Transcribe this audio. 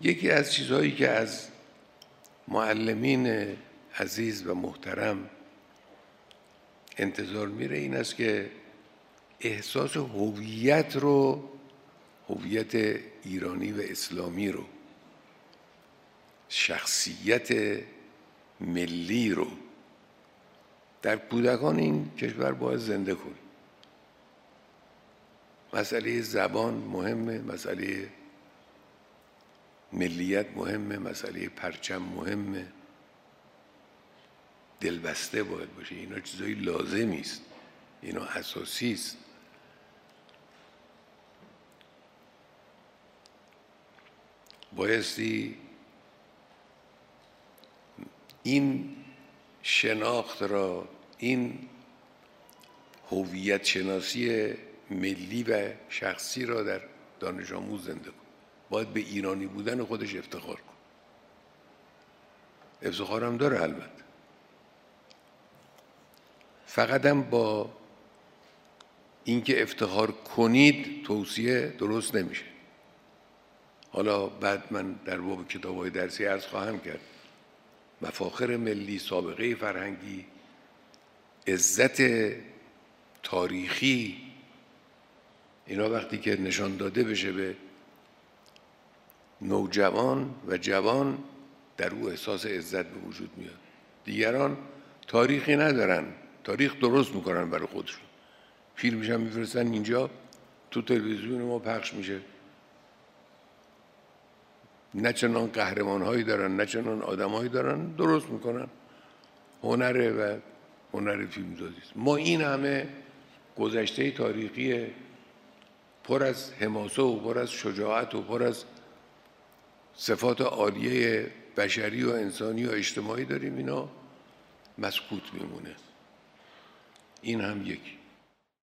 یکی از چیزهایی که از معلمین عزیز و محترم انتظار میره این است که احساس هویت رو، هویت ایرانی و اسلامی رو، شخصیت ملی رو در کودکان این کشور باید زنده کنیم. مسئله زبان مهمه، مسئله ملیت مهمه، مسئله پرچم مهمه، دلبسته باید باشه. اینا چیزایی لازمی است، اینا اساسی است. بایستی این شناخت را، این هویت شناسی ملی و شخصی را در دانش آموز زنده کن. باید به ایرانی بودن خودش افتخار کن. افتخارم داره البته، فقط هم با اینکه افتخار کنید توصیه درست نمیشه. حالا بعد من در باب کتاب‌های درسی عرض خواهم کرد. مفاخر ملی، سابقه فرهنگی، عزت تاریخی، اینا وقتی که نشان داده بشه به نوجوان و جوان، در او احساس عزت به وجود میاد. دیگران تاریخی ندارن، تاریخ درست میکنن برای خودشون، فیلمش هم میفرستن اینجا، تو تلویزیون ما پخش میشه. نه چنان قهرمان‌هایی دارن، نه چنان آدم‌هایی دارن، درست میکنن. هنره و هنر فیلمسازی است. ما این همه گذشته تاریخی پر از حماسه و پر از شجاعت و پر از صفات عالیه بشری و انسانی و اجتماعی داریم، اینا مسکوت میمونه. این هم یکی.